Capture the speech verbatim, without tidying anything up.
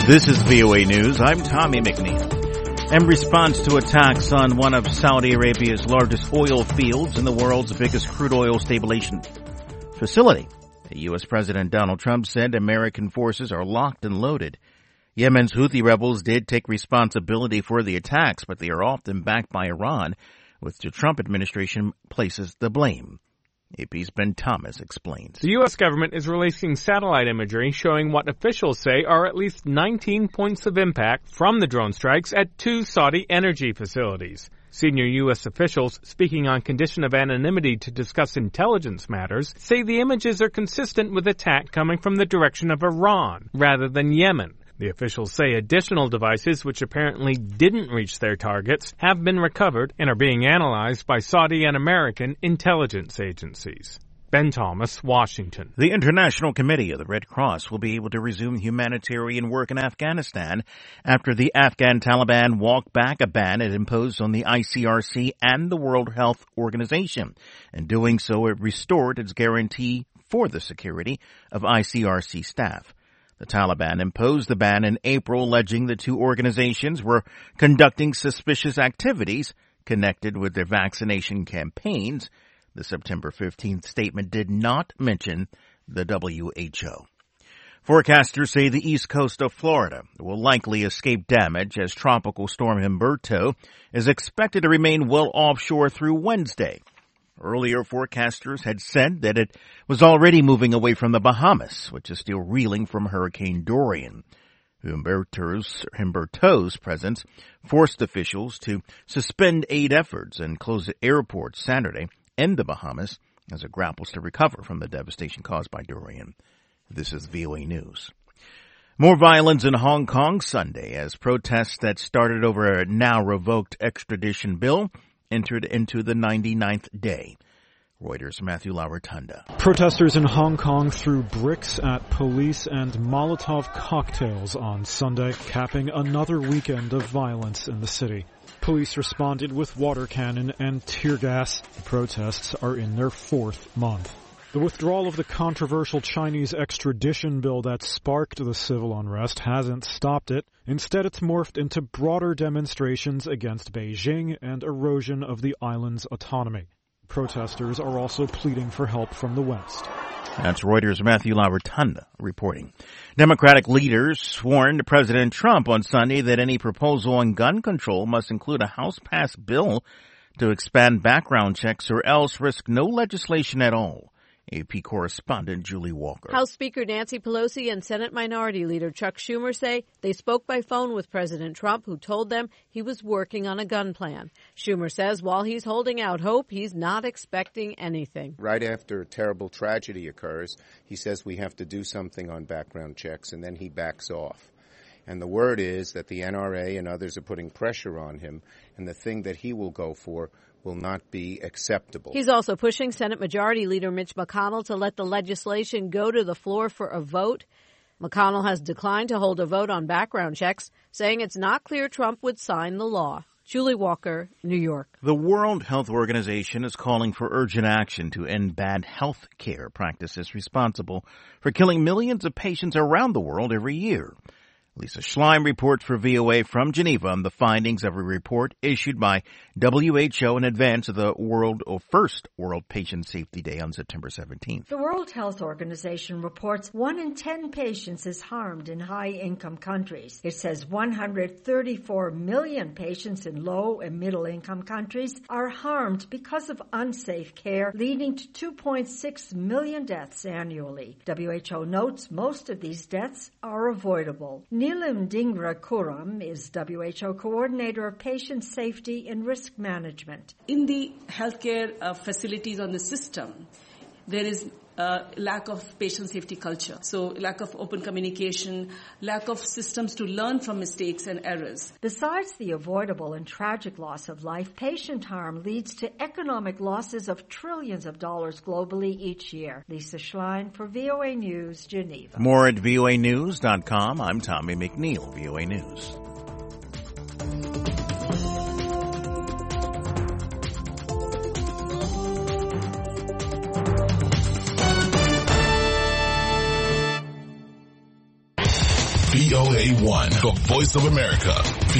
This is V O A News. I'm Tommy McNeil. In response to attacks on one of Saudi Arabia's largest oil fields and the world's biggest crude oil stabilization facility, U S President Donald Trump said American forces are locked and loaded. Yemen's Houthi rebels did take responsibility for the attacks, but they are often backed by Iran, which the Trump administration places the blame. A P's Ben Thomas explains. The U S government is releasing satellite imagery showing what officials say are at least nineteen points of impact from the drone strikes at two Saudi energy facilities. Senior U S officials, speaking on condition of anonymity to discuss intelligence matters, say the images are consistent with attack coming from the direction of Iran rather than Yemen. The officials say additional devices, which apparently didn't reach their targets, have been recovered and are being analyzed by Saudi and American intelligence agencies. Ben Thomas, Washington. The International Committee of the Red Cross will be able to resume humanitarian work in Afghanistan after the Afghan Taliban walked back a ban it imposed on the I C R C and the World Health Organization. In doing so, it restored its guarantee for the security of I C R C staff. The Taliban imposed the ban in April, alleging the two organizations were conducting suspicious activities connected with their vaccination campaigns. The September fifteenth statement did not mention the W H O. Forecasters say the east coast of Florida will likely escape damage as Tropical Storm Humberto is expected to remain well offshore through Wednesday. Earlier forecasters had said that it was already moving away from the Bahamas, which is still reeling from Hurricane Dorian. Humberto's, Humberto's presence forced officials to suspend aid efforts and close the airport Saturday in the Bahamas as it grapples to recover from the devastation caused by Dorian. This is V O A News. More violence in Hong Kong Sunday as protests that started over a now revoked extradition bill entered into the ninety-ninth day. Reuters' Matthew Laurotunda. Protesters in Hong Kong threw bricks at police and Molotov cocktails on Sunday, capping another weekend of violence in the city. Police responded with water cannon and tear gas. The protests are in their fourth month. The withdrawal of the controversial Chinese extradition bill that sparked the civil unrest hasn't stopped it. Instead, it's morphed into broader demonstrations against Beijing and erosion of the island's autonomy. Protesters are also pleading for help from the West. That's Reuters' Matthew Laurotunda reporting. Democratic leaders warned President Trump on Sunday that any proposal on gun control must include a House-passed bill to expand background checks or else risk no legislation at all. A P correspondent Julie Walker. House Speaker Nancy Pelosi and Senate Minority Leader Chuck Schumer say they spoke by phone with President Trump, who told them he was working on a gun plan. Schumer says while he's holding out hope, he's not expecting anything. Right after a terrible tragedy occurs, he says we have to do something on background checks, and then he backs off. And the word is that the N R A and others are putting pressure on him, and the thing that he will go for will not be acceptable. He's also pushing Senate Majority Leader Mitch McConnell to let the legislation go to the floor for a vote. McConnell has declined to hold a vote on background checks, saying it's not clear Trump would sign the law. Julie Walker, New York. The World Health Organization is calling for urgent action to end bad health care practices responsible for killing millions of patients around the world every year. Lisa Schlein reports for V O A from Geneva on the findings of a report issued by W H O in advance of the world or first World Patient Safety Day on September seventeenth. The World Health Organization reports one in ten patients is harmed in high-income countries. It says one hundred thirty-four million patients in low and middle-income countries are harmed because of unsafe care, leading to two point six million deaths annually. W H O notes most of these deaths are avoidable. Neelam Dhingra Kuram is W H O Coordinator of Patient Safety and Risk Management. In the healthcare uh, facilities on the system, there is a lack of patient safety culture. So lack of open communication, lack of systems to learn from mistakes and errors. Besides the avoidable and tragic loss of life, patient harm leads to economic losses of trillions of dollars globally each year. Lisa Schlein for V O A News, Geneva. More at V O A news dot com. I'm Tommy McNeil, V O A News. V V O A one, the voice of America,